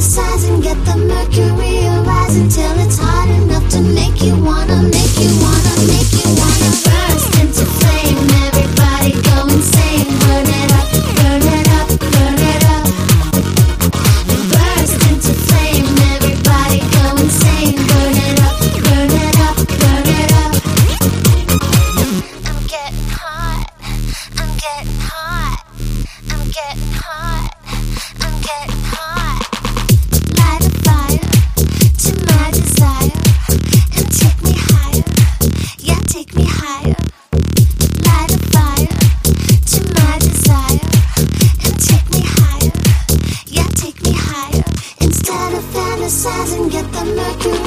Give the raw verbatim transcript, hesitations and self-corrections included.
fantasize and get the mercury rising till it's hot enough to make you wanna, make you wanna, make you wanna burst into flame. Everybody go insane, burn it up, burn it up, burn it up. Burst into flame, everybody go insane, burn it up, burn it up, burn it up. I'm getting hot, I'm getting hot, I'm getting hot, I'm getting hot. Light a fire to my desire and take me higher, yeah, take me higher. Light a fire to my desire and take me higher, yeah, take me higher. Instead of fantasizing, get the mercury